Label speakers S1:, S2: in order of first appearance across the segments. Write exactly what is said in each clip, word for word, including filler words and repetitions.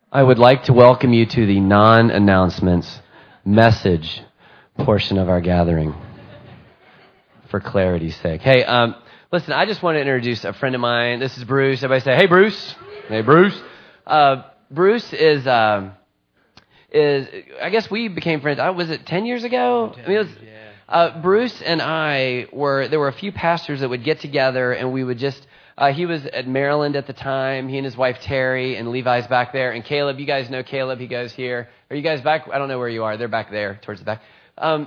S1: I would like to welcome you to the non-announcements message portion of our gathering, for clarity's sake. Hey, um, listen, I just want to introduce a friend of mine. This is Bruce. Everybody say, hey, Bruce. Hey, Bruce. Uh, Bruce is, um, is I guess we became friends, uh, was it ten years ago?
S2: ten,
S1: I mean, it was,
S2: yeah.
S1: uh, Bruce and I were, there were a few pastors that would get together and we would just, Uh, he was at Maryland at the time. He and his wife, Terry, and Levi's back there. And Caleb, you guys know Caleb. He goes here. Are you guys back? I don't know where you are. They're back there towards the back. Um,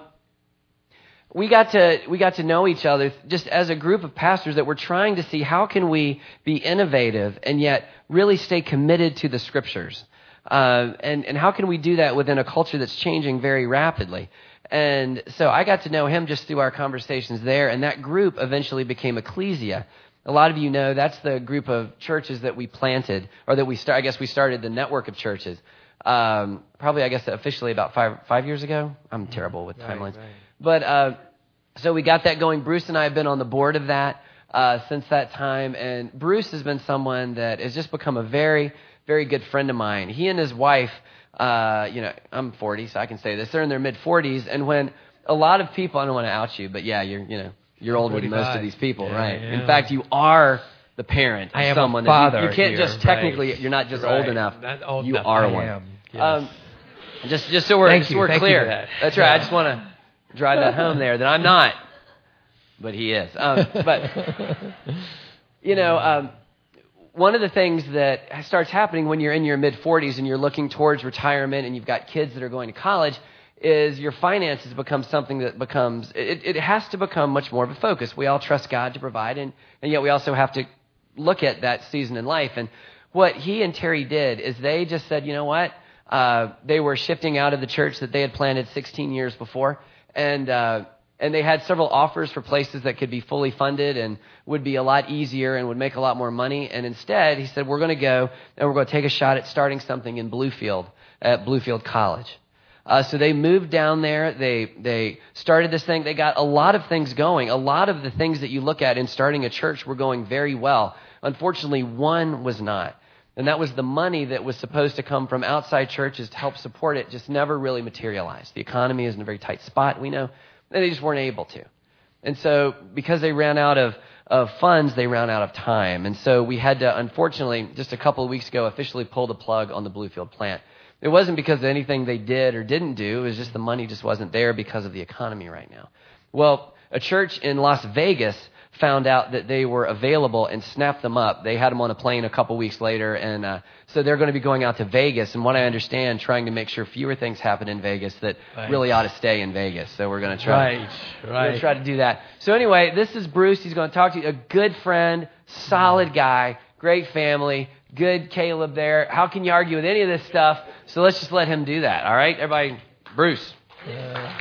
S1: we got to we got to know each other just as a group of pastors that were trying to see how can we be innovative and yet really stay committed to the Scriptures. Uh, and, and how can we do that within a culture that's changing very rapidly? And so I got to know him just through our conversations there. And that group eventually became Ecclesia. A lot of you know that's the group of churches that we planted, or that we start. I guess we started the network of churches. Um, probably, I guess, officially about five five years ago. I'm terrible with
S2: right,
S1: timelines,
S2: right.
S1: but uh, so we got that going. Bruce and I have been on the board of that uh, since that time, and Bruce has been someone that has just become a very, very good friend of mine. He and his wife, uh, you know, I'm forty, so I can say this. They're in their mid forties, and when a lot of people, I don't want to out you, but yeah, you're, you know. You're older than most of these people,
S2: yeah,
S1: right?
S2: Yeah.
S1: In fact, you are the parent of
S2: I am
S1: someone.
S2: a father.
S1: That you, you can't
S2: here,
S1: just technically.
S2: Right.
S1: You're not just
S2: right.
S1: old enough.
S2: Not old
S1: you
S2: enough.
S1: are
S2: I
S1: one.
S2: Am. Yes.
S1: Um, just, just so we're,
S2: Thank
S1: just
S2: you.
S1: we're
S2: Thank
S1: clear.
S2: You for that.
S1: That's right. I just want to drive that home there. That I'm not, but he is. Um, but you know, um, one of the things that starts happening when you're in your mid forties and you're looking towards retirement and you've got kids that are going to college is your finances become something that becomes, it, it has to become much more of a focus. We all trust God to provide, and, and yet we also have to look at that season in life. And what he and Terry did is they just said, you know what, uh, they were shifting out of the church that they had planted sixteen years before, and uh, and they had several offers for places that could be fully funded and would be a lot easier and would make a lot more money. And instead, he said, we're going to go and we're going to take a shot at starting something in Bluefield, at Bluefield College. Uh, so they moved down there, they they started this thing, they got a lot of things going. A lot of the things that you look at in starting a church were going very well. Unfortunately, one was not. And that was the money that was supposed to come from outside churches to help support it just never really materialized. The economy is in a very tight spot, we know, and they just weren't able to. And so because they ran out of, of funds, they ran out of time. And so we had to, unfortunately, just a couple of weeks ago, officially pull the plug on the Bluefield plant. It wasn't because of anything they did or didn't do. It was just the money just wasn't there because of the economy right now. Well, a church in Las Vegas found out that they were available and snapped them up. They had them on a plane a couple weeks later, and uh, so they're going to be going out to Vegas. And what I understand, trying to make sure fewer things happen in Vegas that
S2: right.
S1: really ought to stay in Vegas. So we're going to try.
S2: Right,
S1: to,
S2: right.
S1: We're going to try to do that. So anyway, this is Bruce. He's going to talk to you. A good friend, solid guy, great family. Good Caleb there. How can you argue with any of this stuff? So let's just let him do that. All right, everybody. Bruce.
S2: Yeah.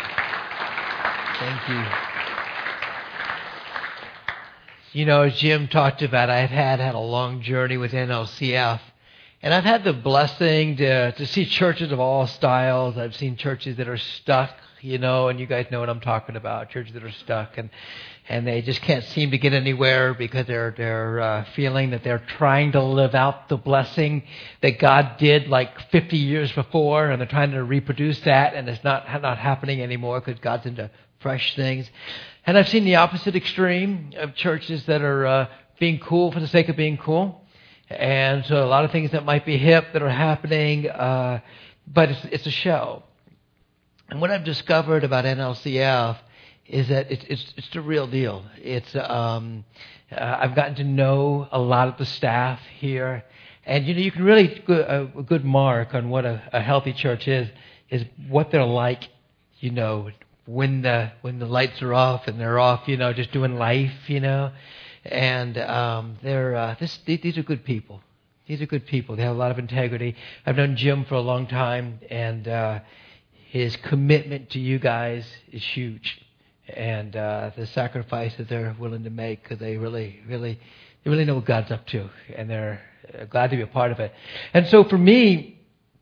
S2: Thank you. You know, as Jim talked about, I've had had a long journey with N L C F, and I've had the blessing to to see churches of all styles. I've seen churches that are stuck, you know, and you guys know what I'm talking about. Churches that are stuck, and and they just can't seem to get anywhere because they're they're uh, feeling that they're trying to live out the blessing that God did like fifty years before, and they're trying to reproduce that, and it's not not happening anymore because God's into fresh things. And I've seen the opposite extreme of churches that are uh, being cool for the sake of being cool, and so a lot of things that might be hip that are happening, uh, but it's it's a show. And what I've discovered about N L C F is that it's it's, it's the real deal. It's um, uh, I've gotten to know a lot of the staff here, and you know you can really get a, a good mark on what a, a healthy church is is what they're like, you know, when the when the lights are off and they're off, you know, just doing life, you know, and um, they're uh, this these are good people. These are good people. They have a lot of integrity. I've known Jim for a long time, and uh, his commitment to you guys is huge. And uh, the sacrifice that they're willing to make because they really, really, they really know what God's up to, and they're uh, glad to be a part of it. And so for me,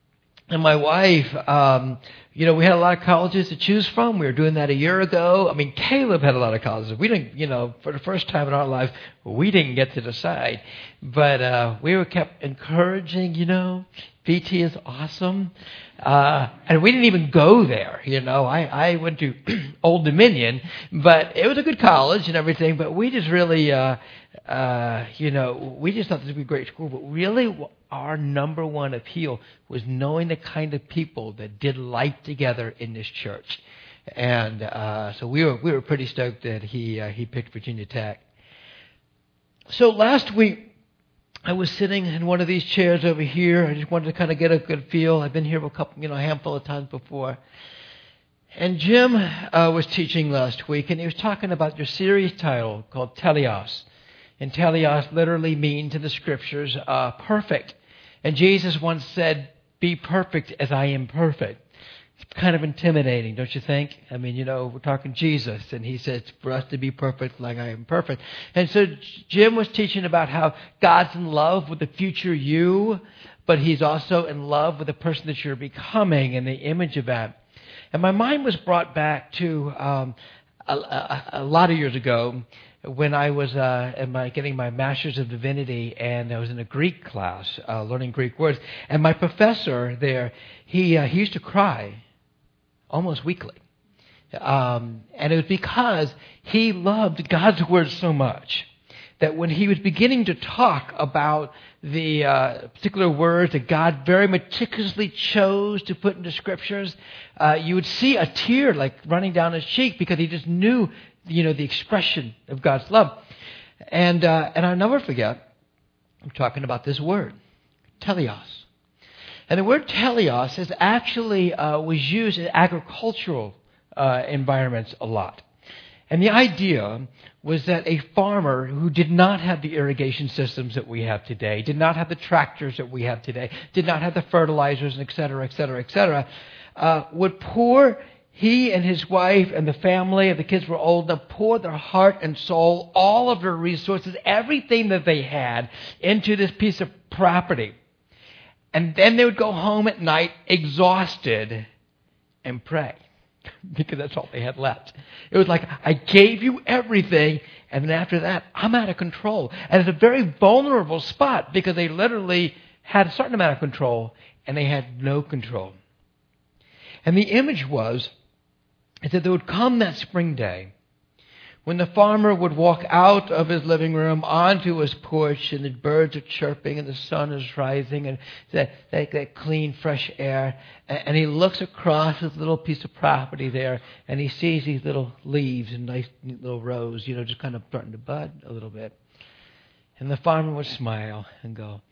S2: And my wife, um, you know, we had a lot of colleges to choose from. We were doing that a year ago. I mean, Caleb had a lot of colleges. We didn't, you know, for the first time in our life, we didn't get to decide. But uh, we were kept encouraging, you know, V T is awesome. Uh, and we didn't even go there, you know. I, I went to Old Dominion, but it was a good college and everything. But we just really, uh, uh, you know, we just thought this would be a great school. But really, our number one appeal was knowing the kind of people that did life together in this church. And uh, so we were we were pretty stoked that he uh, he picked Virginia Tech. So last week, I was sitting in one of these chairs over here. I just wanted to kind of get a good feel. I've been here a couple, you know, a handful of times before. And Jim uh, was teaching last week, and he was talking about your series title called Teleos. And Teleos literally means in the scriptures, uh, perfect. And Jesus once said, "Be perfect as I am perfect." It's kind of intimidating, don't you think? I mean, you know, we're talking Jesus, and he says for us to be perfect like I am perfect. And so Jim was teaching about how God's in love with the future you, but he's also in love with the person that you're becoming and the image of that. And my mind was brought back to um, a, a, a lot of years ago when I was uh, in my, getting my Master's of Divinity, and I was in a Greek class, uh, learning Greek words. And my professor there, he uh, he used to cry almost weekly. Um, and it was because he loved God's Word so much that when he was beginning to talk about the uh, particular words that God very meticulously chose to put into Scriptures, uh, you would see a tear like running down his cheek because he just knew, you know, the expression of God's love. And uh, and I'll never forget, I'm talking about this word, teleos. And the word teleos is actually uh, was used in agricultural uh, environments a lot. And the idea was that a farmer who did not have the irrigation systems that we have today, did not have the tractors that we have today, did not have the fertilizers, and et cetera, et cetera, et cetera, uh, would pour, he and his wife and the family, if the kids were old enough, pour their heart and soul, all of their resources, everything that they had into this piece of property. And then they would go home at night exhausted and pray because that's all they had left. It was like, I gave you everything, and then after that, I'm out of control. And it's a very vulnerable spot because they literally had a certain amount of control and they had no control. And the image was is that there would come that spring day when the farmer would walk out of his living room onto his porch, and the birds are chirping and the sun is rising, and that, that, that clean, fresh air. And, and he looks across his little piece of property there, and he sees these little leaves and nice little rows, you know, just kind of starting to bud a little bit. And the farmer would smile and go,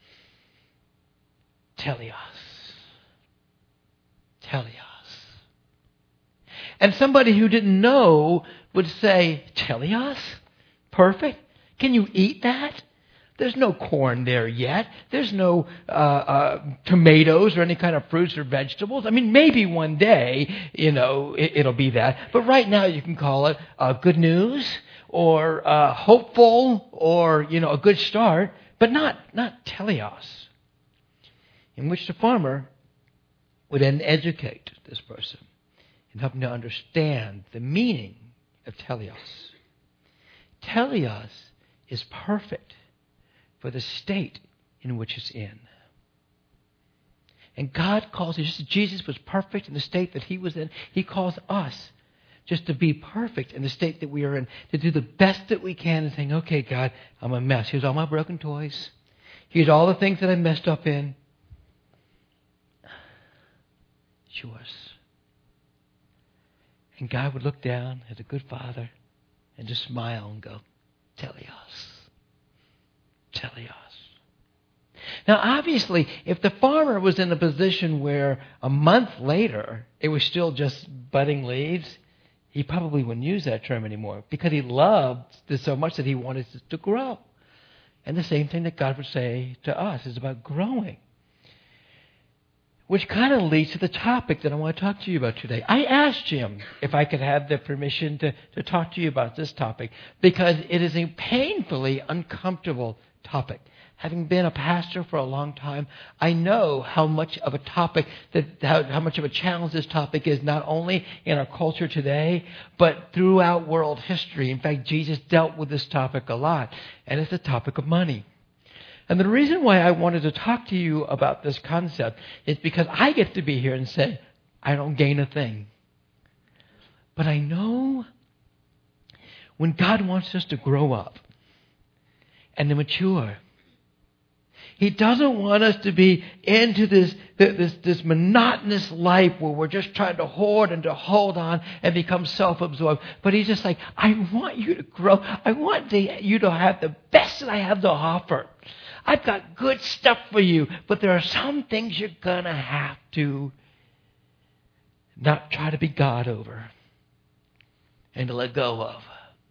S2: Teleos. Teleos. And somebody who didn't know would say, Teleos? Perfect? Can you eat that? There's no corn there yet. There's no uh, uh, tomatoes or any kind of fruits or vegetables. I mean, maybe one day, you know, it, it'll be that. But right now you can call it uh, good news or uh, hopeful or, you know, a good start, but not, not Teleos. In which the farmer would then educate this person and help them to understand the meaning of Teleos. Teleos is perfect for the state in which it's in. And God calls it, just as Jesus was perfect in the state that he was in, he calls us just to be perfect in the state that we are in, to do the best that we can and saying, okay, God, I'm a mess. Here's all my broken toys. Here's all the things that I messed up in. It's yours. And God would look down as a good father and just smile and go, Teleos. Teleos. Now, obviously, if the farmer was in a position where a month later it was still just budding leaves, he probably wouldn't use that term anymore because he loved this so much that he wanted it to grow. And the same thing that God would say to us is about growing. which kind of leads to the topic that I want to talk to you about today. I asked Jim if I could have the permission to, to talk to you about this topic because it is a painfully uncomfortable topic. Having been a pastor for a long time, I know how much of a topic, that how, how much of a challenge this topic is, not only in our culture today, but throughout world history. In fact, Jesus dealt with this topic a lot, and it's the topic of money. And the reason why I wanted to talk to you about this concept is because I get to be here and say, I don't gain a thing. But I know when God wants us to grow up and to mature, He doesn't want us to be into this, this, this monotonous life where we're just trying to hoard and to hold on and become self-absorbed. But He's just like, I want you to grow. I want to, you to have the best that I have to offer. I've got good stuff for you, but there are some things you're going to have to not try to be God over and to let go of.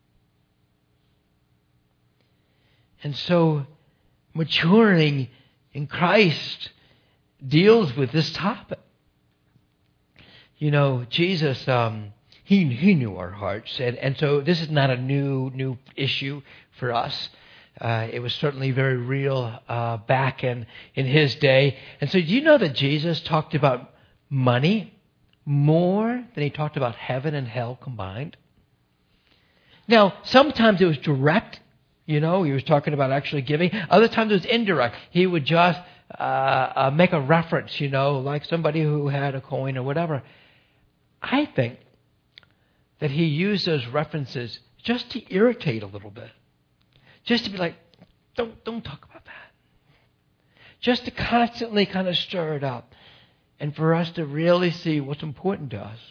S2: And so maturing in Christ deals with this topic. You know, Jesus, um, he, he knew our hearts, and, and so this is not a new new issue for us. Uh, it was certainly very real uh, back in, in his day. And so do you know that Jesus talked about money more than he talked about heaven and hell combined? Now, sometimes it was direct. You know, he was talking about actually giving. Other times it was indirect. He would just uh, uh, make a reference, you know, like somebody who had a coin or whatever. I think that he used those references just to irritate a little bit. Just to be like, don't don't talk about that. Just to constantly kind of stir it up. And for us to really see what's important to us.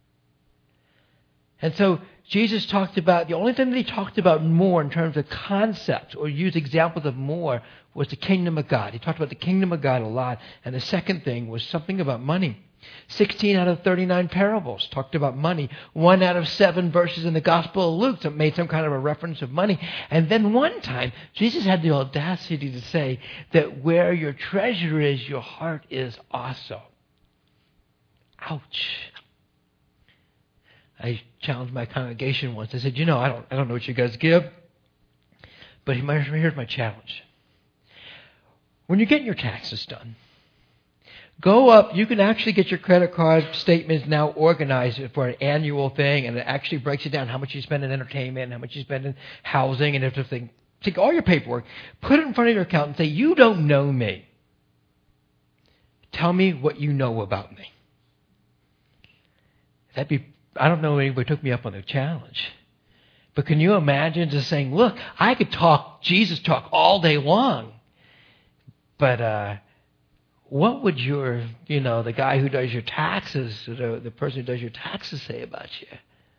S2: And so Jesus talked about, the only thing that he talked about more in terms of concepts or used examples of more was the kingdom of God. He talked about the kingdom of God a lot. And the second thing was something about money. sixteen out of thirty-nine parables talked about money. One out of seven verses in the Gospel of Luke that made some kind of a reference of money. And then one time, Jesus had the audacity to say that where your treasure is, your heart is also. Ouch. I challenged my congregation once. I said, you know, I don't I don't know what you guys give, but here's my challenge. When you're getting your taxes done, go up. You can actually get your credit card statements now organized for an annual thing, and it actually breaks it down how much you spend in entertainment, how much you spend in housing, and everything. Take all your paperwork, put it in front of your accountant, and say, you don't know me. Tell me what you know about me. That'd be, I don't know if anybody took me up on the challenge. But can you imagine just saying, look, I could talk, Jesus talk all day long. But uh, what would your, you know, the guy who does your taxes, the, the person who does your taxes say about you?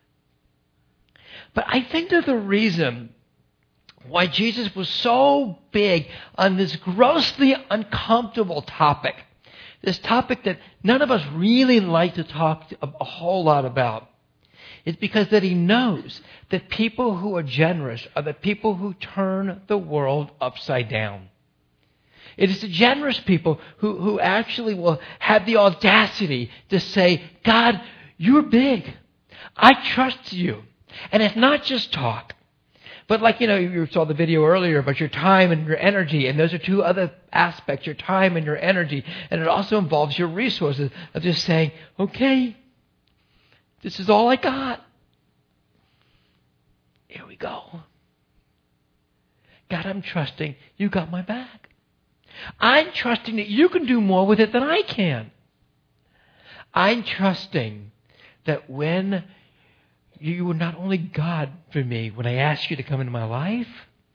S2: But I think that the reason why Jesus was so big on this grossly uncomfortable topic, this topic that none of us really like to talk a, a whole lot about, is because that he knows that people who are generous are the people who turn the world upside down. It is the generous people who, who actually will have the audacity to say, God, you're big. I trust you. And it's not just talk. But like, you know, you saw the video earlier about your time and your energy. And those are two other aspects, your time and your energy. And it also involves your resources of just saying, okay, this is all I got. Here we go. God, I'm trusting you got my back. I'm trusting that you can do more with it than I can. I'm trusting that when you were not only God for me when I asked you to come into my life,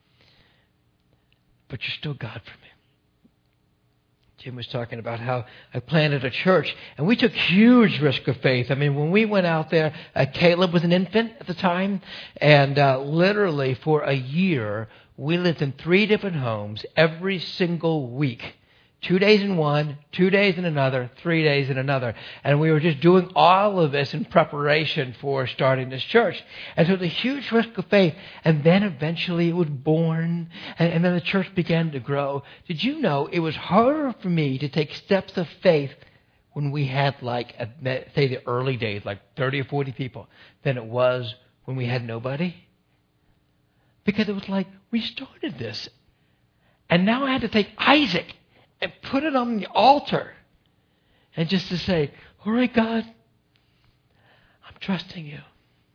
S2: but you're still God for me. Jim was talking about how I planted a church, and we took huge risk of faith. I mean, when we went out there, uh, Caleb was an infant at the time, and uh, literally for a year, we lived in three different homes every single week. Two days in one, two days in another, three days in another. And we were just doing all of this in preparation for starting this church. And so it was a huge risk of faith. And then eventually it was born. And, and then the church began to grow. Did you know it was harder for me to take steps of faith when we had like, a, say the early days, like thirty or forty people, than it was when we had nobody? Because it was like, we started this. And now I had to take Isaac and put it on the altar. And just to say, all right, God, I'm trusting you.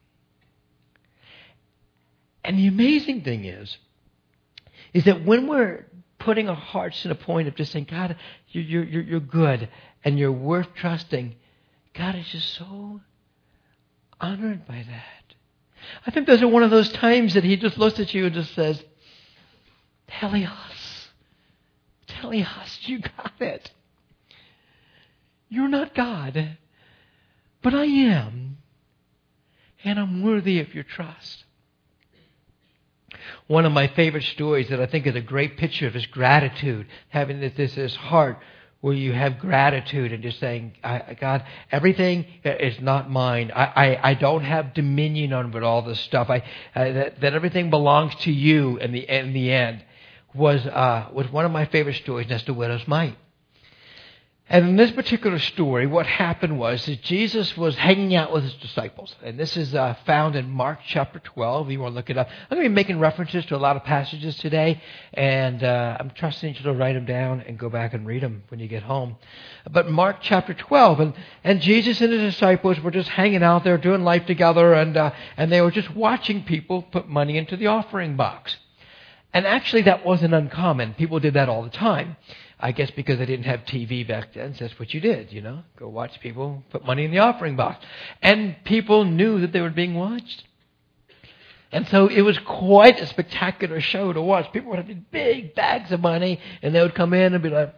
S2: And the amazing thing is, is that when we're putting our hearts to the point of just saying, God, you're, you're, you're good and you're worth trusting, God is just so honored by that. I think those are one of those times that he just looks at you and just says, Telios, Telios, you got it. You're not God, but I am, and I'm worthy of your trust. One of my favorite stories that I think is a great picture of this gratitude, having this, this, this heart where you have gratitude and just saying, I, God, everything is not mine. I, I, I don't have dominion over all this stuff. I, uh, that, that everything belongs to you in the, in the end was, uh, was one of my favorite stories, and that's the widow's mite. And in this particular story, what happened was that Jesus was hanging out with his disciples. And this is uh, found in Mark chapter twelve. You want to look it up. I'm going to be making references to a lot of passages today. And uh, I'm trusting you to write them down and go back and read them when you get home. But Mark chapter twelve. And, and Jesus and his disciples were just hanging out there doing life together. And, uh, and they were just watching people put money into the offering box. And actually that wasn't uncommon. People did that all the time. I guess because they didn't have T V back then, so that's what you did, you know. Go watch people put money in the offering box. And people knew that they were being watched. And so it was quite a spectacular show to watch. People would have these big bags of money, and they would come in and be like,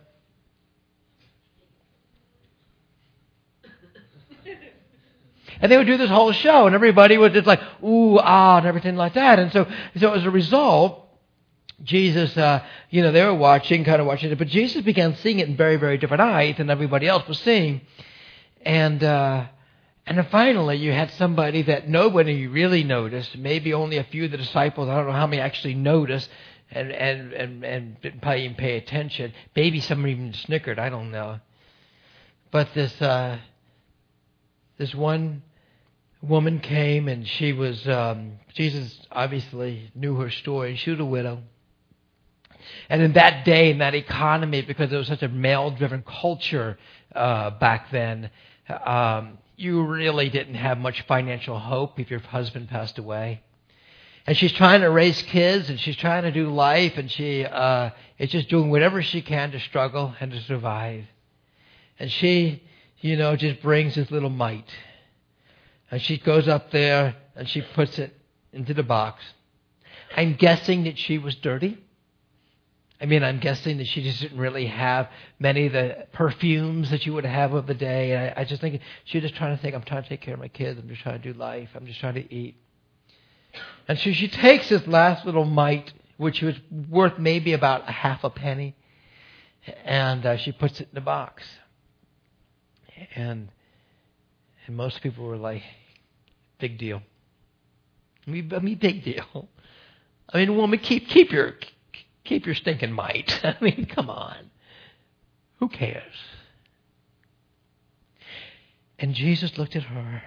S2: and they would do this whole show, and everybody was just like, ooh, ah, and everything like that. And so, so as a result, Jesus, uh, you know, they were watching, kind of watching it, but Jesus began seeing it in very, very different eyes than everybody else was seeing. And uh, and then finally, you had somebody that nobody really noticed, maybe only a few of the disciples, I don't know how many actually noticed, and, and, and, and didn't probably even pay attention. Maybe some even snickered, I don't know. But this, uh, this one woman came, and she was, um, Jesus obviously knew her story. She was a widow. And in that day, in that economy, because it was such a male-driven culture uh, back then, um, you really didn't have much financial hope if your husband passed away. And she's trying to raise kids, and she's trying to do life, and she uh, is just doing whatever she can to struggle and to survive. And she, you know, just brings this little mite. And she goes up there, and she puts it into the box. I'm guessing that she was dirty. I mean, I'm guessing that she just didn't really have many of the perfumes that you would have of the day. And I, I just think she was just trying to think, I'm trying to take care of my kids. I'm just trying to do life. I'm just trying to eat. And so she takes this last little mite, which was worth maybe about a half a penny, and uh, she puts it in the box. And and most people were like, big deal. I mean, I mean big deal. I mean, woman, keep keep your... Keep your stinking mite. I mean, come on. Who cares? And Jesus looked at her.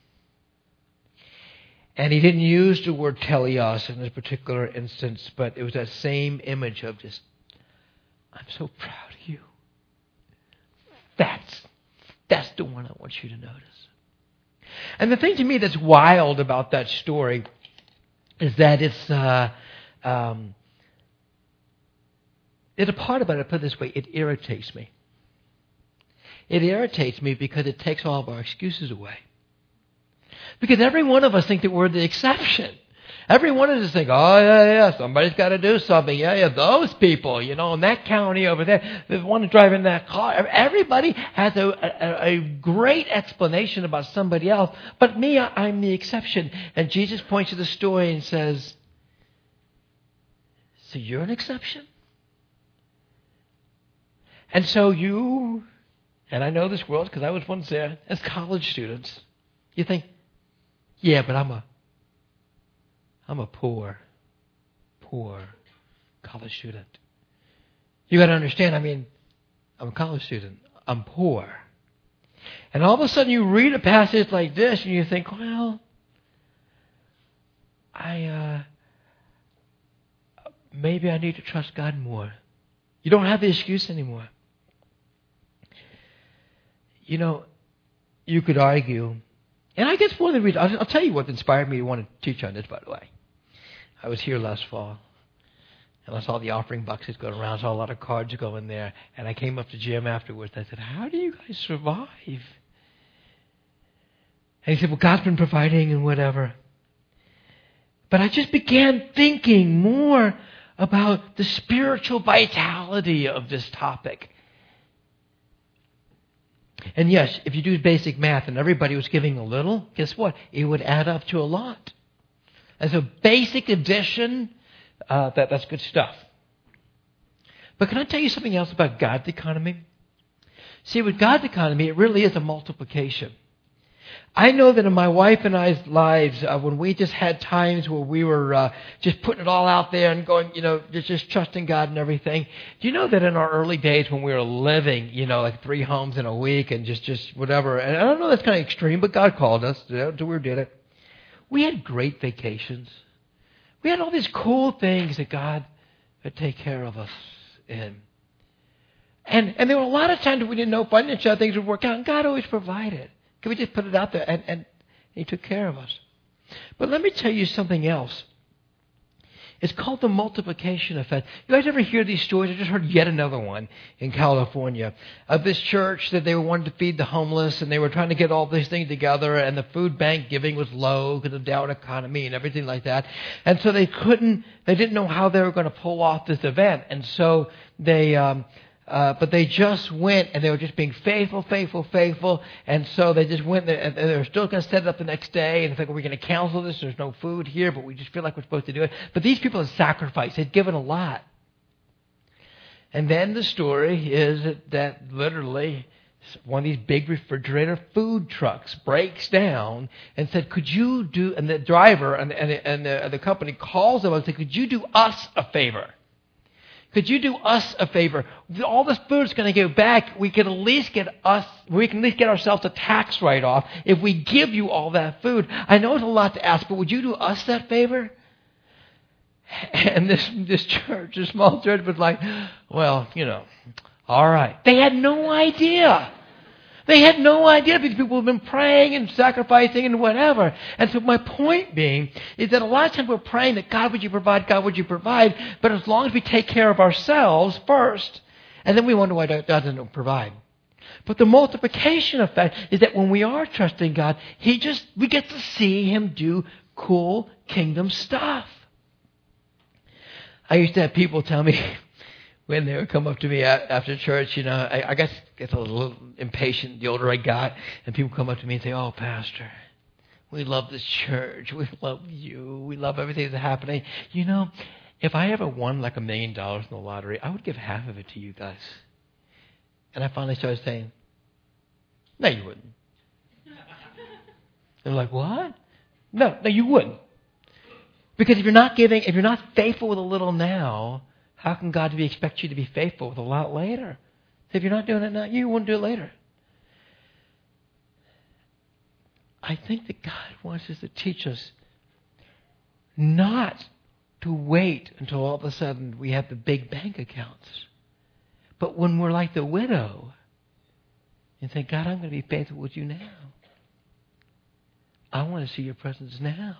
S2: And he didn't use the word teleos in this particular instance, but it was that same image of just, I'm so proud of you. That's, that's the one I want you to notice. And the thing to me that's wild about that story is that it's... Uh, um, It's a part about it, put it this way, it irritates me. It irritates me because it takes all of our excuses away. Because every one of us think that we're the exception. Every one of us think, oh, yeah, yeah, somebody's got to do something. Yeah, yeah, those people, you know, in that county over there, the one driving that car. Everybody has a, a, a great explanation about somebody else. But me, I'm the exception. And Jesus points to the story and says, so you're an exception? And so you, and I know this world because I was once there, as college students, you think, yeah, but I'm a, I'm a poor, poor college student. You got to understand, I mean, I'm a college student. I'm poor. And all of a sudden you read a passage like this and you think, well, I uh, maybe I need to trust God more. You don't have the excuse anymore. You know, you could argue, and I guess one of the reasons, I'll, I'll tell you what inspired me to want to teach on this, by the way. I was here last fall, and I saw the offering boxes going around, saw a lot of cards going there, and I came up to Jim afterwards, and I said, how do you guys survive? And he said, well, God's been providing and whatever. But I just began thinking more about the spiritual vitality of this topic. And yes, if you do basic math and everybody was giving a little, guess what? It would add up to a lot. As a basic addition, uh, that, that's good stuff. But can I tell you something else about God's economy? See, with God's economy, it really is a multiplication. I know that in my wife and I's lives, uh, when we just had times where we were uh, just putting it all out there and going, you know, just, just trusting God and everything. Do you know that in our early days when we were living, you know, like three homes in a week and just, just whatever, and I don't know that's kind of extreme, but God called us, so we did it. We had great vacations. We had all these cool things that God would take care of us in. And, and there were a lot of times we didn't know financially how things would work out, and God always provided. Can we just put it out there? And, and He took care of us. But let me tell you something else. It's called the multiplication effect. You guys ever hear these stories? I just heard yet another one in California of this church that they wanted to feed the homeless, and they were trying to get all these things together, and the food bank giving was low because of the down economy and everything like that. And so they couldn't, they didn't know how they were going to pull off this event. And so they... Um, Uh, but they just went, and they were just being faithful, faithful, faithful. And so they just went there, and they were still going to set it up the next day. And it's like, we're going to cancel this. There's no food here, but we just feel like we're supposed to do it. But these people had sacrificed. They'd given a lot. And then the story is that, that literally one of these big refrigerator food trucks breaks down and said, could you do, and the driver and, and, and, the, and the company calls them and said, could you do us a favor? Could you do us a favor? All this food is going to go back. We can at least get us, we can at least get ourselves a tax write-off if we give you all that food. I know it's a lot to ask, but would you do us that favor? And this this church, this small church, was like, well, you know, all right. They had no idea. They had no idea these people have been praying and sacrificing and whatever. And so my point being is that a lot of times we're praying that God, would you provide, God, would you provide? But as long as we take care of ourselves first, and then we wonder why God doesn't provide. But the multiplication effect is that when we are trusting God, He just, we get to see Him do cool kingdom stuff. I used to have people tell me, when they would come up to me after church, you know, I, I guess get a little impatient the older I got, and people come up to me and say, oh, Pastor, we love this church. We love you. We love everything that's happening. You know, if I ever won like a million dollars in the lottery, I would give half of it to you guys. And I finally started saying, no, you wouldn't. They're like, what? No, no, you wouldn't. Because if you're not giving, if you're not faithful with a little now, how can God be expect you to be faithful with a lot later? If you're not doing it now, you won't do it later. I think that God wants us to teach us not to wait until all of a sudden we have the big bank accounts. But when we're like the widow and say, God, I'm going to be faithful with you now. I want to see your presence now.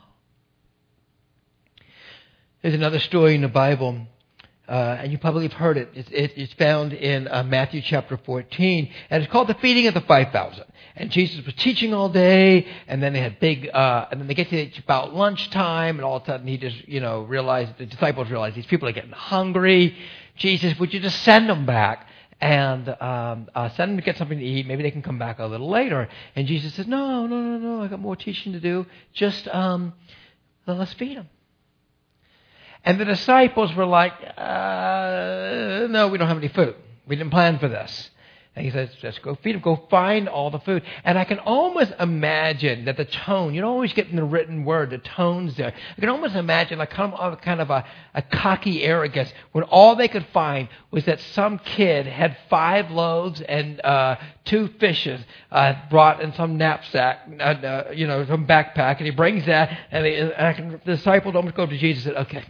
S2: There's another story in the Bible. Uh, and you probably have heard it. It's, it, it's found in uh, Matthew chapter fourteen, and it's called the feeding of the five thousand. And Jesus was teaching all day, and then they had big, uh, and then they get to about lunchtime, and all of a sudden he just, you know, realized, the disciples realized these people are getting hungry. Jesus, would you just send them back and um, uh, send them to get something to eat? Maybe they can come back a little later. And Jesus says, no, no, no, no, I got more teaching to do. Just um, let's feed them. And the disciples were like, uh, no, we don't have any food. We didn't plan for this. And he says, let's go feed them. Go find all the food. And I can almost imagine that the tone, you don't always get in the written word, the tone's there. I can almost imagine like kind of, kind of a, a cocky arrogance when all they could find was that some kid had five loaves and uh, two fishes uh, brought in some knapsack, uh, uh, you know, some backpack. And he brings that, and, they, and I can, the disciples almost go up to Jesus and said, okay,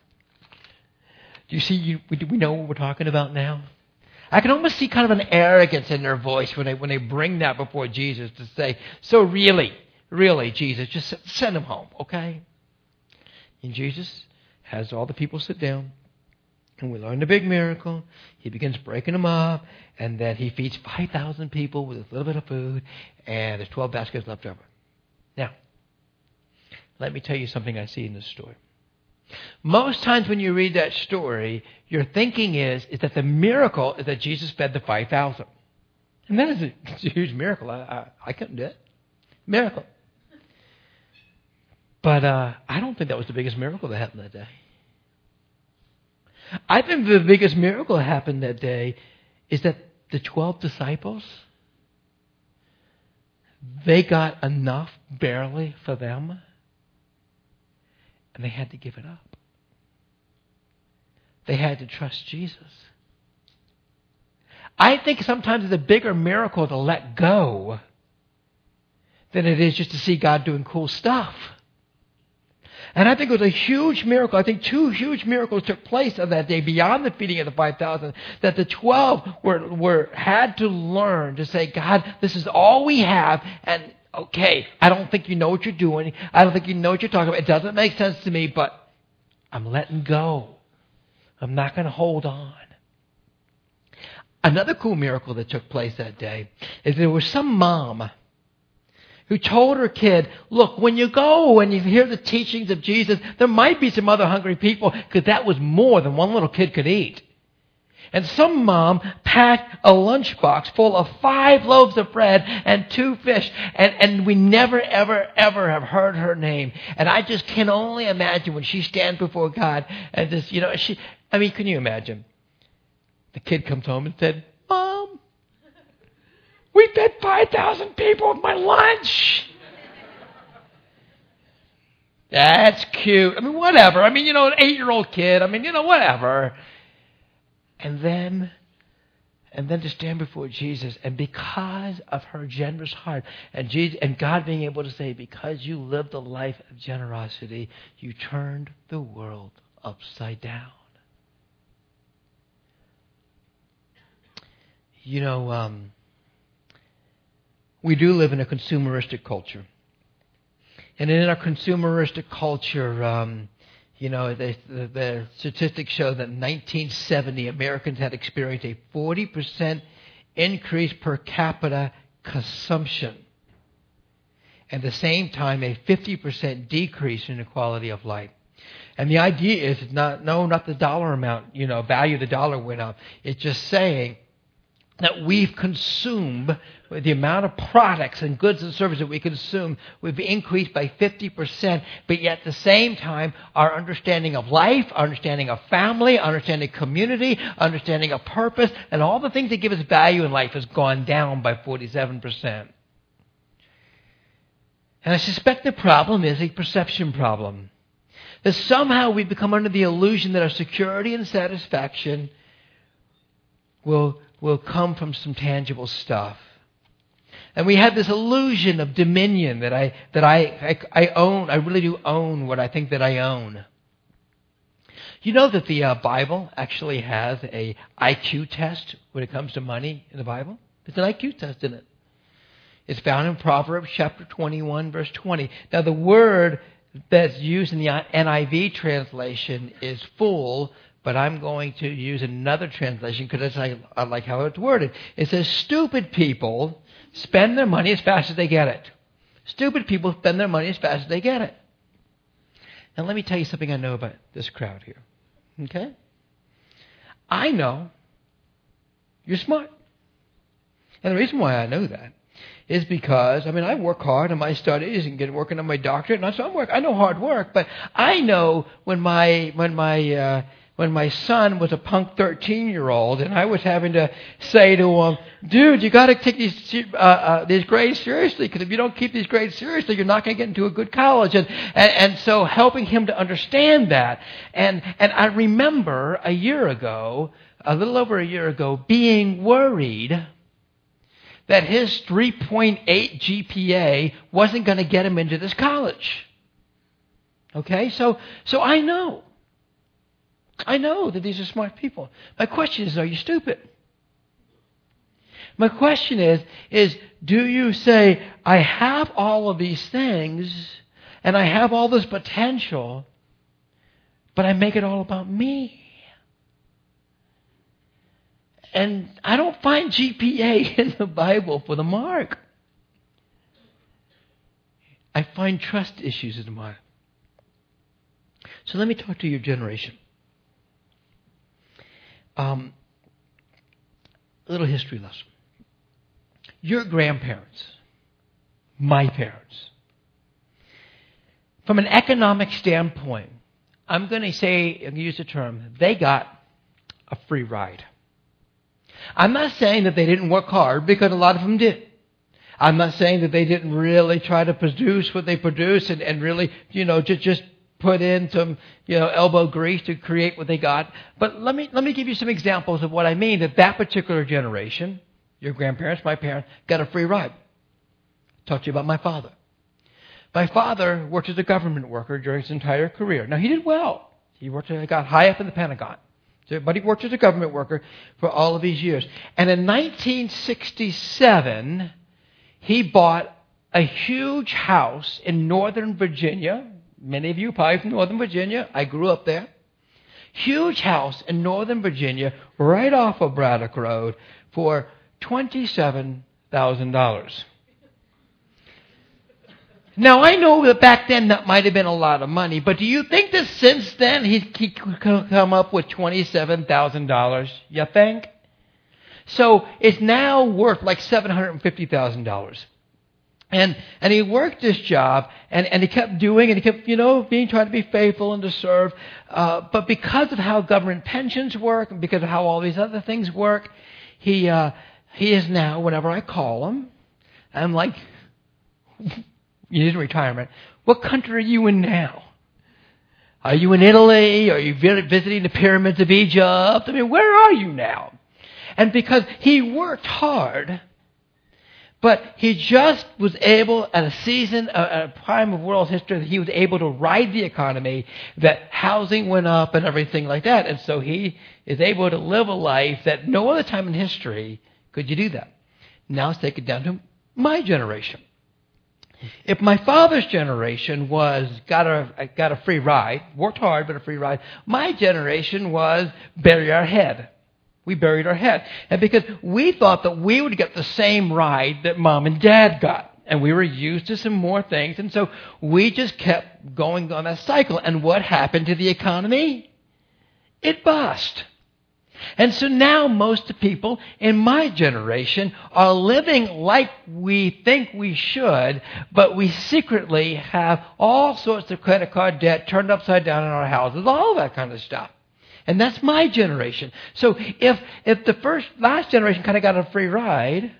S2: do you see, you, we, do we know what we're talking about now? I can almost see kind of an arrogance in their voice when they when they bring that before Jesus to say, so really, really, Jesus, just send them home, okay? And Jesus has all the people sit down, and we learn the big miracle. He begins breaking them up, and then he feeds five thousand people with a little bit of food, and there's twelve baskets left over. Now, let me tell you something I see in this story. Most times when you read that story, your thinking is, is that the miracle is that Jesus fed the five thousand. And that is a, it's a huge miracle. I, I, I couldn't do it. Miracle. But uh, I don't think that was the biggest miracle that happened that day. I think the biggest miracle that happened that day is that the twelve disciples, they got enough barely for them. And they had to give it up. They had to trust Jesus. I think sometimes it's a bigger miracle to let go than it is just to see God doing cool stuff. And I think it was a huge miracle. I think two huge miracles took place on that day beyond the feeding of the five thousand, that the twelve were, were had to learn to say, God, this is all we have, and okay, I don't think you know what you're doing. I don't think you know what you're talking about. It doesn't make sense to me, but I'm letting go. I'm not going to hold on. Another cool miracle that took place that day is there was some mom who told her kid, look, when you go and you hear the teachings of Jesus, there might be some other hungry people, because that was more than one little kid could eat. And some mom packed a lunchbox full of five loaves of bread and two fish. And, and we never, ever, ever have heard her name. And I just can only imagine when she stands before God and just, you know, she, I mean, can you imagine? The kid comes home and said, Mom, we fed five thousand people with my lunch. That's cute. I mean, whatever. I mean, you know, an eight-year-old kid. I mean, you know, whatever. And then, and then to stand before Jesus, and because of her generous heart, and Jesus, and God being able to say, because you lived a life of generosity, you turned the world upside down. You know, um, we do live in a consumeristic culture. And in our consumeristic culture, um, You know, the, the, the statistics show that in nineteen seventy, Americans had experienced a forty percent increase per capita consumption. At the same time, a fifty percent decrease in the quality of life. And the idea is not, no, not the dollar amount, you know, value of the dollar went up. It's just saying that we've consumed, the amount of products and goods and services that we consume, we've increased by fifty percent. But yet at the same time, our understanding of life, our understanding of family, our understanding of community, understanding of purpose, and all the things that give us value in life has gone down by forty-seven percent. And I suspect the problem is a perception problem. That somehow we've become under the illusion that our security and satisfaction will will come from some tangible stuff. And we have this illusion of dominion that I that I, I, I own. I really do own what I think that I own. You know that the uh, Bible actually has a I Q test when it comes to money in the Bible? There's an I Q test in it. It's found in Proverbs chapter twenty-one, verse twenty. Now the word that's used in the N I V translation is fool, but I'm going to use another translation because I, I like how it's worded. It says, stupid people spend their money as fast as they get it. Stupid people spend their money as fast as they get it. Now let me tell you something I know about this crowd here. Okay? I know you're smart. And the reason why I know that is because, I mean, I work hard on my studies and get working on my doctorate, and so I'm work. I know hard work, but I know when my when my uh, when my son was a punk thirteen-year-old, and I was having to say to him, dude, you got to take these uh, uh, these grades seriously, because if you don't keep these grades seriously, you're not going to get into a good college. And, and and so helping him to understand that. And and I remember a year ago, a little over a year ago, being worried that his three point eight G P A wasn't going to get him into this college. Okay, so so I know. I know that these are smart people. My question is, are you stupid? My question is, is do you say, I have all of these things, and I have all this potential, but I make it all about me? And I don't find G P A in the Bible for the mark. I find trust issues in the mark. So let me talk to your generation. Um, a little history lesson. Your grandparents, my parents, from an economic standpoint, I'm going to say, I'm going to use the term, they got a free ride. I'm not saying that they didn't work hard, because a lot of them did. I'm not saying that they didn't really try to produce what they produced and, and really, you know, just, just put in some, you know, elbow grease to create what they got. But let me let me give you some examples of what I mean, that that particular generation, your grandparents, my parents, got a free ride. Talk to you about my father. My father worked as a government worker during his entire career. Now, he did well. He worked, got high up in the Pentagon. But he worked as a government worker for all of these years. And in nineteen sixty-seven, he bought a huge house in Northern Virginia. Many of you probably from Northern Virginia. I grew up there. Huge house in Northern Virginia, right off of Braddock Road, for twenty-seven thousand dollars. Now, I know that back then that might have been a lot of money, but do you think that since then he, he could come up with twenty-seven thousand dollars? You think? So it's now worth like seven hundred fifty thousand dollars. And and he worked this job, and, and he kept doing, and he kept, you know, being trying to be faithful and to serve. Uh, but because of how government pensions work, and because of how all these other things work, he uh, he is now, whenever I call him, I'm like, you need retirement. What country are you in now? Are you in Italy? Are you visiting the pyramids of Egypt? I mean, where are you now? And because he worked hard, but he just was able, at a season, at a prime of world history, that he was able to ride the economy, that housing went up and everything like that. And so he is able to live a life that no other time in history could you do that. Now let's take it down to my generation. If my father's generation was got a got a free ride, worked hard but a free ride, my generation was bury our head. We buried our head. And because we thought that we would get the same ride that mom and dad got. And we were used to some more things. And so we just kept going on that cycle. And what happened to the economy? It bust. And so now most people in my generation are living like we think we should, but we secretly have all sorts of credit card debt turned upside down in our houses, all that kind of stuff. And that's my generation. So if if the first last generation kind of got a free ride,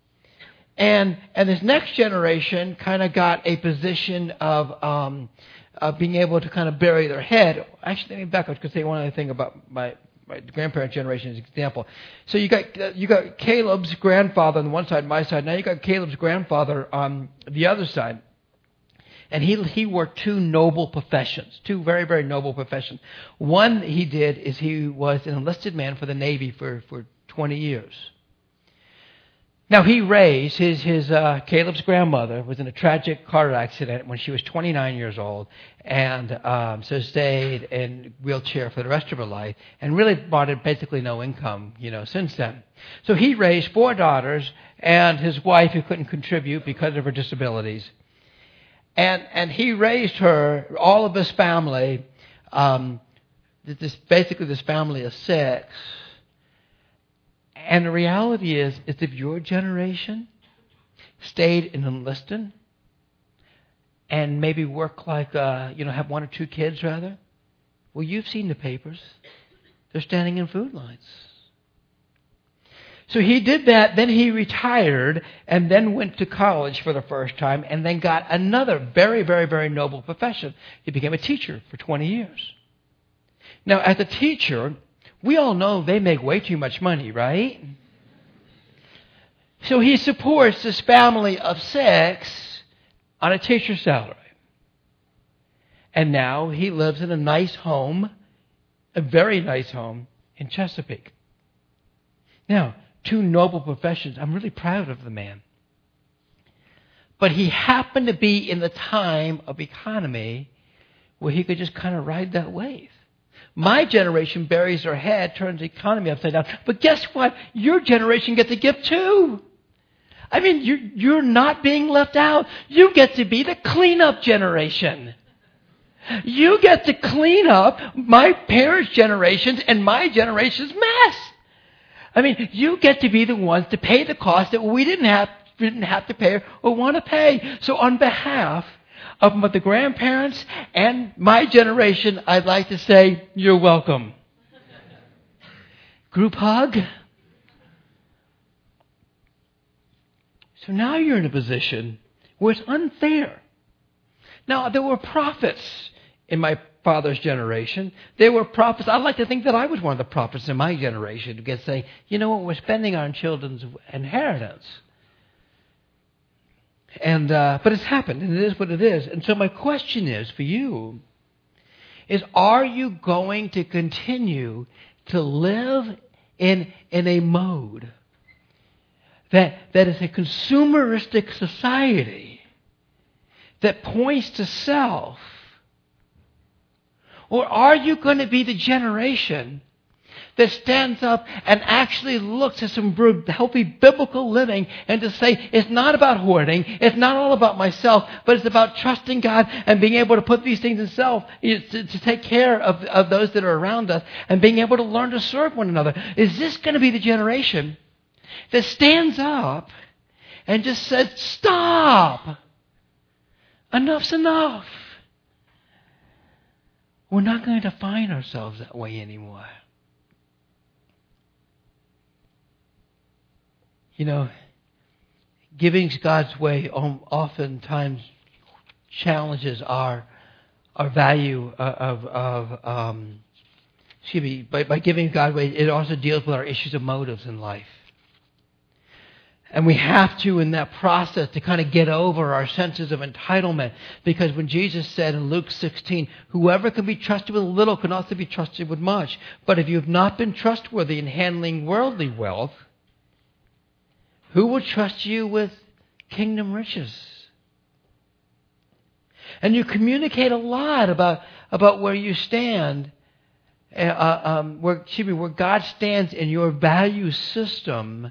S2: and and this next generation kind of got a position of um, of being able to kind of bury their head. Actually, let me back up because say one other thing about my. My grandparent generation as an example. So you got you got Caleb's grandfather on one side, my side. Now you got Caleb's grandfather on the other side, and he he worked two noble professions, two very very noble professions. One he did is he was an enlisted man for the Navy for for twenty years. Now he raised his his uh, Caleb's grandmother was in a tragic car accident when she was twenty-nine years old, and um, so stayed in wheelchair for the rest of her life, and really brought in basically no income, you know, since then. So he raised four daughters and his wife, who couldn't contribute because of her disabilities, and and he raised her, all of his family, um, this basically this family of six. And the reality is, is if your generation stayed in enlisted and maybe work like, uh, you know, have one or two kids rather, well, you've seen the papers. They're standing in food lines. So he did that, then he retired, and then went to college for the first time, and then got another very, very, very noble profession. He became a teacher for twenty years. Now, as a teacher, we all know they make way too much money, right? So he supports this family of six on a teacher's salary. And now he lives in a nice home, a very nice home in Chesapeake. Now, two noble professions. I'm really proud of the man. But he happened to be in the time of economy where he could just kind of ride that wave. My generation buries their head, turns the economy upside down. But guess what? Your generation gets a gift too. I mean, you're, you're not being left out. You get to be the cleanup generation. You get to clean up my parents' generations and my generation's mess. I mean, you get to be the ones to pay the cost that we didn't have, didn't have to pay or want to pay. So on behalf of the grandparents and my generation, I'd like to say, you're welcome. Group hug. So now you're in a position where it's unfair. Now, there were prophets in my father's generation. There were prophets. I'd like to think that I was one of the prophets in my generation to get saying, you know what, we're spending on children's inheritance. And uh, but it's happened, and it is what it is. And so my question is for you, is are you going to continue to live in, in a mode that that is a consumeristic society that points to self? Or are you going to be the generation that stands up and actually looks at some healthy biblical living and to say, it's not about hoarding, it's not all about myself, but it's about trusting God and being able to put these things in self, to, to take care of, of those that are around us and being able to learn to serve one another? Is this going to be the generation that stands up and just says, stop, enough's enough? We're not going to find ourselves that way anymore. You know, giving God's way oftentimes challenges our our value of of um, excuse me. By, by giving God's way, it also deals with our issues of motives in life. And we have to, in that process, to kind of get over our senses of entitlement. Because when Jesus said in Luke sixteen, whoever can be trusted with little can also be trusted with much. But if you have not been trustworthy in handling worldly wealth, who will trust you with kingdom riches? And you communicate a lot about, about where you stand, uh, um, where, excuse me, where God stands in your value system,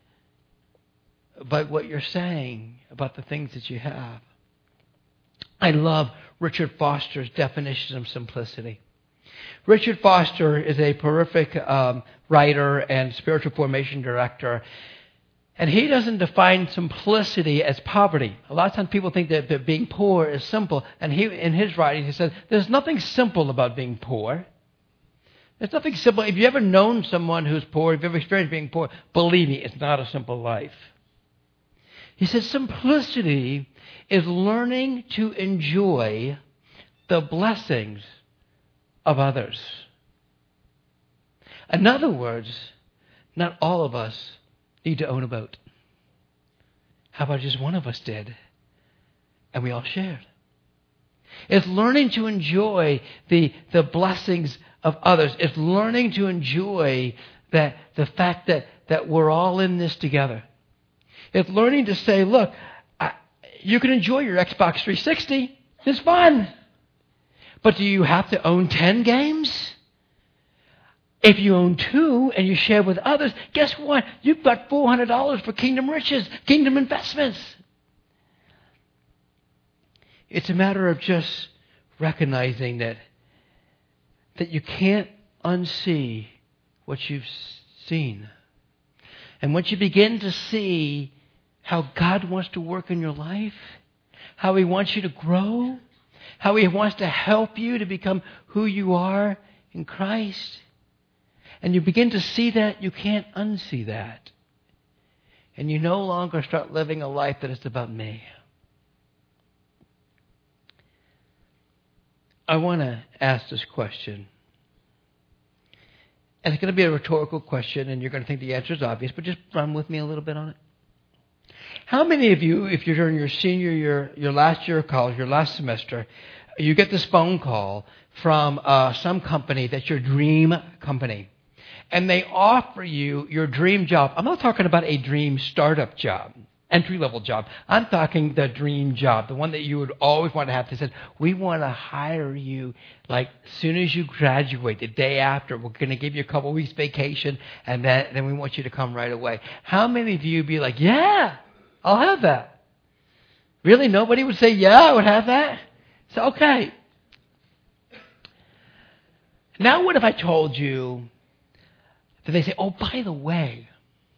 S2: by what you're saying about the things that you have. I love Richard Foster's definition of simplicity. Richard Foster is a prolific um, writer and spiritual formation director, and he doesn't define simplicity as poverty. A lot of times people think that, that being poor is simple, and he, in his writing, he says, there's nothing simple about being poor. There's nothing simple. If you've ever known someone who's poor, if you've ever experienced being poor, believe me, it's not a simple life. He says simplicity is learning to enjoy the blessings of others. In other words, not all of us need to own a boat. How about just one of us did? And we all shared. It's learning to enjoy the, the blessings of others. It's learning to enjoy that the fact that, that we're all in this together. It's learning to say, look, I, you can enjoy your Xbox three sixty. It's fun. But do you have to own ten games? If you own two and you share with others, guess what? You've got four hundred dollars for kingdom riches, kingdom investments. It's a matter of just recognizing that, that you can't unsee what you've seen. And once you begin to see how God wants to work in your life, how He wants you to grow, how He wants to help you to become who you are in Christ, and you begin to see that, you can't unsee that. and you no longer start living a life that is about me. I want to ask this question. And it's going to be a rhetorical question, and you're going to think the answer is obvious, but just run with me a little bit on it. How many of you, if you're during your senior year, your last year of college, your last semester, you get this phone call from uh, some company that's your dream company, and they offer you your dream job? I'm not talking about a dream startup job, entry-level job. I'm talking the dream job, the one that you would always want to have. They said, we want to hire you like as soon as you graduate, the day after. We're going to give you a couple weeks vacation, and then, then we want you to come right away. How many of you would be like, yeah, I'll have that? Really? Nobody would say, yeah, I would have that? So, okay. Now what if I told you that they say, oh, by the way,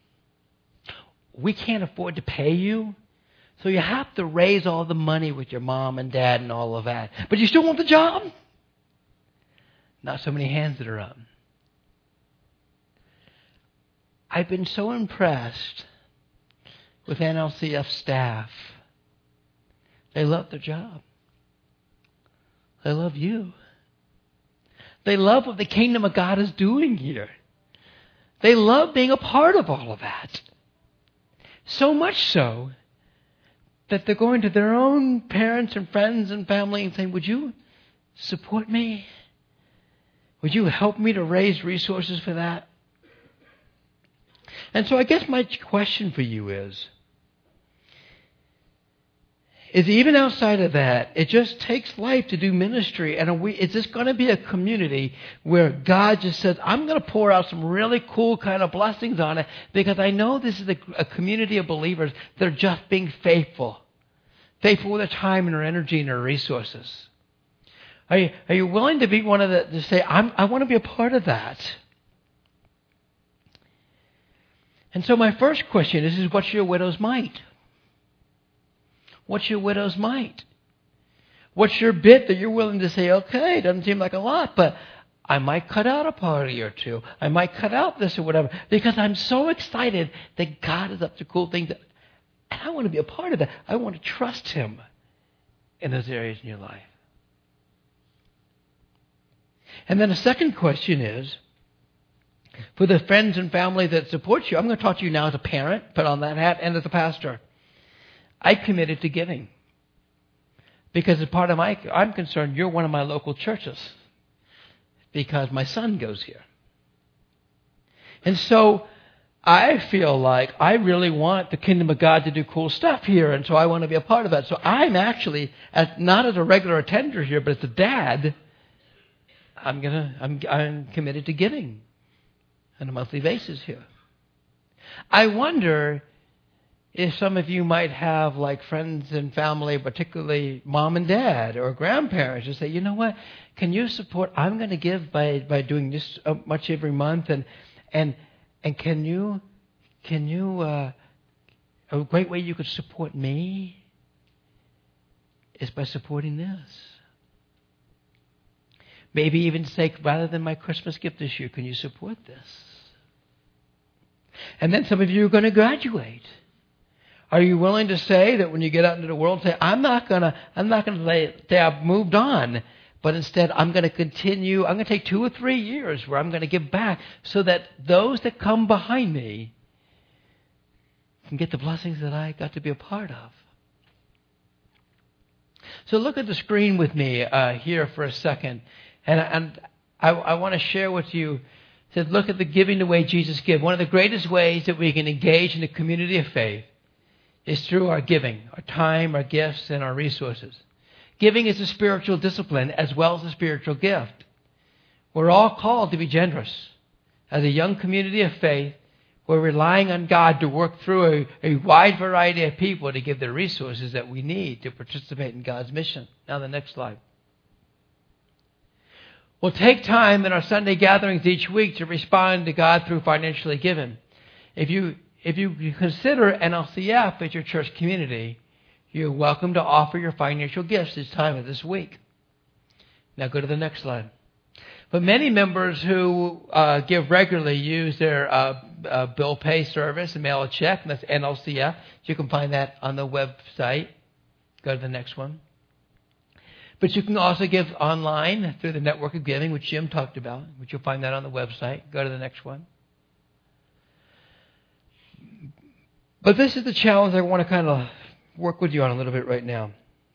S2: we can't afford to pay you, so you have to raise all the money with your mom and dad and all of that. But you still want the job? Not so many hands that are up. I've been so impressed with N L C F staff. They love their job. They love you. They love what the kingdom of God is doing here. They love being a part of all of that. So much so that they're going to their own parents and friends and family and saying, would you support me? Would you help me to raise resources for that? And so I guess my question for you is, is even outside of that, it just takes life to do ministry. And are we, is this going to be a community where God just says, I'm going to pour out some really cool kind of blessings on it because I know this is a, a community of believers that are just being faithful. Faithful with their time and their energy and their resources. Are you, are you willing to be one of the, to say, I'm, I want to be a part of that? And so my first question is, is what's your widow's mite? What's your widow's mite? What's your bit that you're willing to say, okay, it doesn't seem like a lot, but I might cut out a party or two. I might cut out this or whatever, because I'm so excited that God is up to cool things. That, and I want to be a part of that. I want to trust Him in those areas in your life. And then a second question is, for the friends and family that support you, I'm going to talk to you now as a parent, put on that hat, and as a pastor. I committed to giving. Because as part of my, I'm concerned, you're one of my local churches. Because my son goes here. And so I feel like I really want the kingdom of God to do cool stuff here. And so I want to be a part of that. So I'm actually, as, not as a regular attender here, but as a dad, I'm gonna, I'm, I'm committed to giving on a monthly basis here. I wonder if some of you might have like friends and family, particularly mom and dad or grandparents, who say, you know what, can you support, I'm going to give by, by doing this much every month, and and and can you, can you, uh, a great way you could support me is by supporting this. Maybe even say, rather than my Christmas gift this year, can you support this? And then some of you are going to graduate. Are you willing to say that when you get out into the world, say, I'm not going to, I'm not going to say I've moved on, but instead I'm going to continue, I'm going to take two or three years where I'm going to give back so that those that come behind me can get the blessings that I got to be a part of. So look at the screen with me uh, here for a second, and, and I, I want to share with you, said, look at the giving the way Jesus gave. One of the greatest ways that we can engage in the community of faith is through our giving, our time, our gifts, and our resources. Giving is a spiritual discipline as well as a spiritual gift. We're all called to be generous. As a young community of faith, we're relying on God to work through a, a wide variety of people to give the resources that we need to participate in God's mission. Now the next slide. We'll take time in our Sunday gatherings each week to respond to God through financially giving. If you If you consider N L C F as your church community, you're welcome to offer your financial gifts this time of this week. Now go to the next slide. But many members who uh, give regularly use their uh, uh, bill pay service and mail a check, and that's N L C F. You can find that on the website. Go to the next one. But you can also give online through the network of giving, which Jim talked about, which you'll find that on the website. Go to the next one. But this is the challenge I want to kind of work with you on a little bit right now.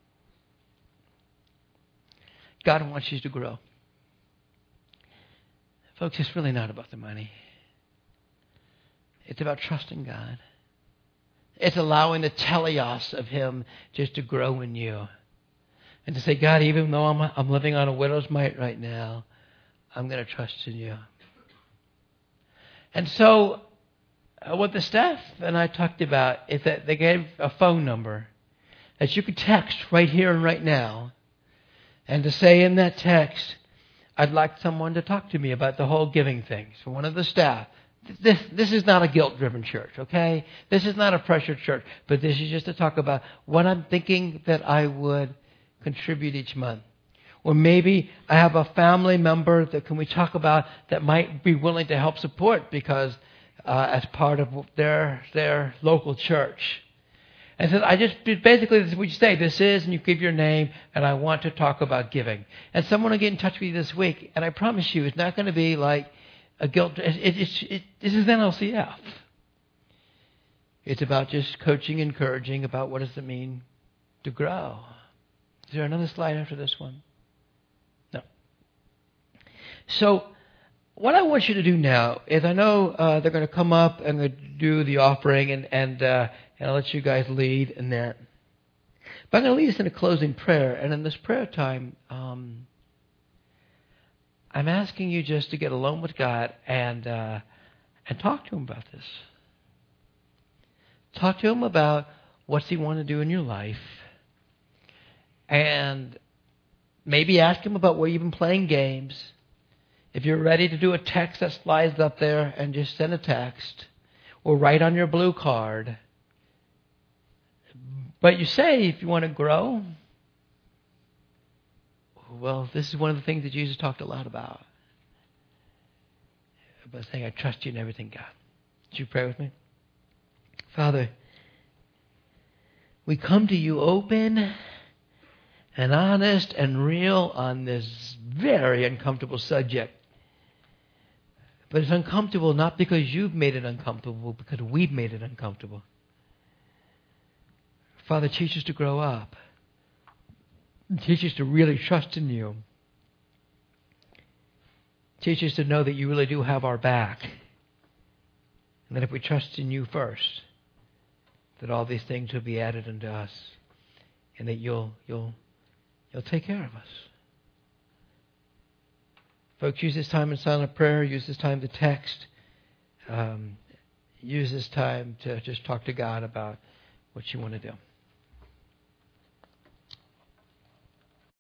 S2: God wants you to grow. Folks, it's really not about the money. It's about trusting God. It's allowing the teleos of Him just to grow in you. And to say, God, even though I'm, I'm living on a widow's mite right now, I'm going to trust in you. And so uh, what the staff and I talked about is that they gave a phone number that you could text right here and right now. And to say in that text, I'd like someone to talk to me about the whole giving thing. So one of the staff. This, this is not a guilt-driven church, okay? This is not a pressured church. But this is just to talk about what I'm thinking that I would contribute each month. Or maybe I have a family member that can we talk about that might be willing to help support because uh, as part of their their local church. And so I just, basically, this is what you say, this is, and you give your name, and I want to talk about giving. And someone will get in touch with you this week, and I promise you, it's not going to be like a guilt, it, it, it, it, this is N L C F. It's about just coaching, encouraging about what does it mean to grow. Is there another slide after this one? No. So what I want you to do now is I know uh, they're going to come up and they're going to do the offering, and, and, uh, and I'll let you guys lead in that. But I'm going to lead us in a closing prayer. And in this prayer time, um, I'm asking you just to get alone with God and uh, and talk to Him about this. Talk to Him about what's He want to do in your life. And maybe ask Him about where you've been playing games. If you're ready to do a text that slides up there, and just send a text. Or write on your blue card. But you say if you want to grow, well, this is one of the things that Jesus talked a lot about. About saying, I trust you in everything, God. Would you pray with me? Father, we come to you open and honest and real on this very uncomfortable subject. But it's uncomfortable not because you've made it uncomfortable, because we've made it uncomfortable. Father, teach us to grow up. Teach us to really trust in you. Teach us to know that you really do have our back. And that if we trust in you first, that all these things will be added unto us. And that you'll you'll you'll take care of us. Folks, use this time in silent prayer. Use this time to text. Um, use this time to just talk to God about what you want to do.